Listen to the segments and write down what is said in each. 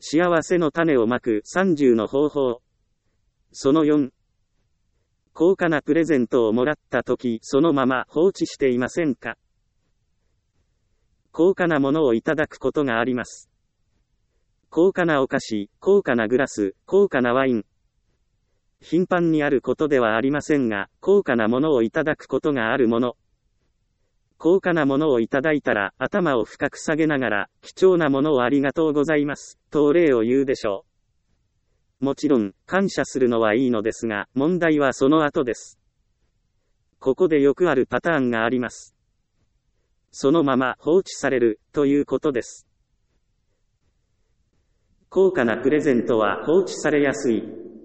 幸せの種をまく30の方法。その4。高価なプレゼントをもらったとき、そのまま放置していませんか？高価なものをいただくことがあります。高価なお菓子、高価なグラス、高価なワイン。頻繁にあることではありませんが、高価なものをいただくことがあるもの。高価なものをいただいたら、頭を深く下げながら、貴重なものをありがとうございます、とお礼を言うでしょう。もちろん、感謝するのはいいのですが、問題はその後です。ここでよくあるパターンがあります。そのまま放置される、ということです。高価なプレゼントは放置されやすい。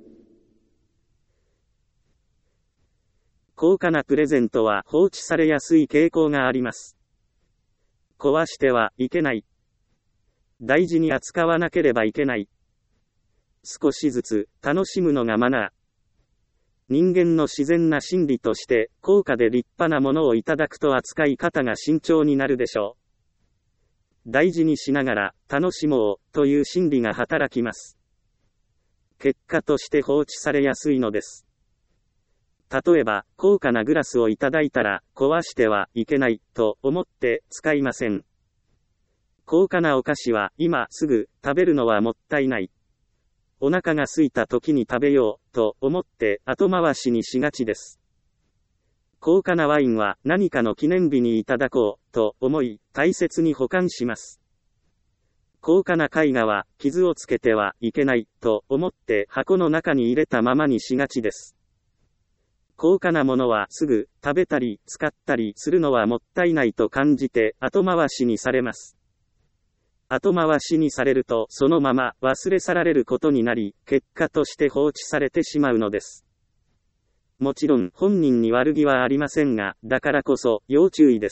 高価なプレゼントは放置されやすい傾向があります。壊してはいけない。大事に扱わなければいけない。少しずつ楽しむのがマナー。人間の自然な心理として、高価で立派なものをいただくと扱い方が慎重になるでしょう。大事にしながら楽しもうという心理が働きます。結果として放置されやすいのです。例えば、高価なグラスをいただいたら、壊してはいけない、と思って使いません。高価なお菓子は、今すぐ食べるのはもったいない。お腹が空いた時に食べよう、と思って後回しにしがちです。高価なワインは何かの記念日にいただこう、と思い、大切に保管します。高価な絵画は、傷をつけてはいけない、と思って箱の中に入れたままにしがちです。高価なものはすぐ食べたり使ったりするのはもったいないと感じて後回しにされます。後回しにされるとそのまま忘れ去られることになり、結果として放置されてしまうのです。もちろん本人に悪気はありませんが、だからこそ要注意です。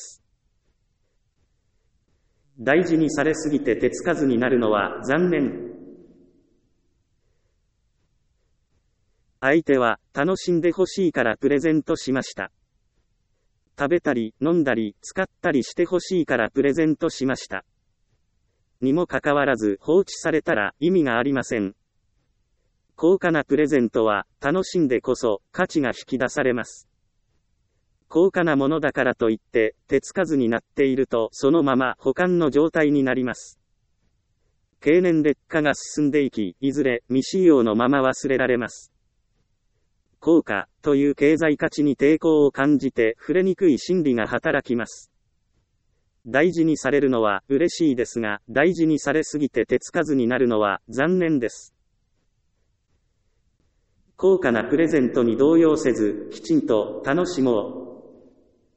大事にされすぎて手つかずになるのは残念。相手は楽しんでほしいからプレゼントしました。食べたり飲んだり使ったりしてほしいからプレゼントしました。にもかかわらず放置されたら意味がありません。高価なプレゼントは楽しんでこそ価値が引き出されます。高価なものだからといって手つかずになっているとそのまま保管の状態になります。経年劣化が進んでいき、いずれ未使用のまま忘れられます。高価という経済価値に抵抗を感じて触れにくい心理が働きます。大事にされるのは嬉しいですが、大事にされすぎて手つかずになるのは残念です。高価なプレゼントに動揺せず、きちんと楽しもう。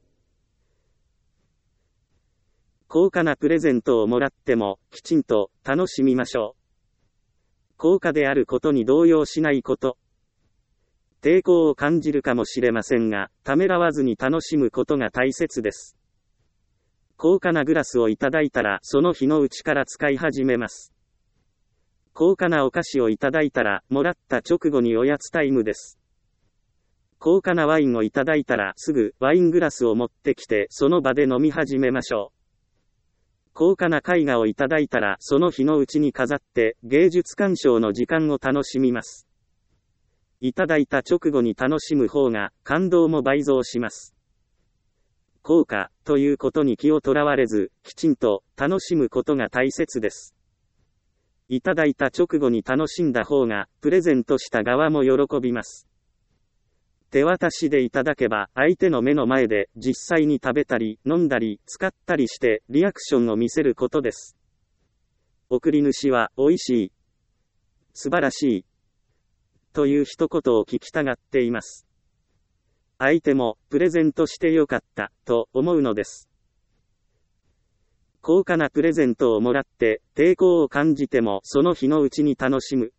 高価なプレゼントをもらっても、きちんと楽しみましょう。高価であることに動揺しないこと。抵抗を感じるかもしれませんが、ためらわずに楽しむことが大切です。高価なグラスをいただいたら、その日のうちから使い始めます。高価なお菓子をいただいたら、もらった直後におやつタイムです。高価なワインをいただいたら、すぐワイングラスを持ってきて、その場で飲み始めましょう。高価な絵画をいただいたら、その日のうちに飾って、芸術鑑賞の時間を楽しみます。いただいた直後に楽しむ方が感動も倍増します。高価ということに気をとらわれず、きちんと楽しむことが大切です。いただいた直後に楽しんだ方が、プレゼントした側も喜びます。手渡しでいただけば、相手の目の前で実際に食べたり飲んだり使ったりしてリアクションを見せることです。送り主は美味しい、素晴らしいという一言を聞きたがっています。相手もプレゼントしてよかったと思うのです。高価なプレゼントをもらって抵抗を感じてもその日のうちに楽しむ。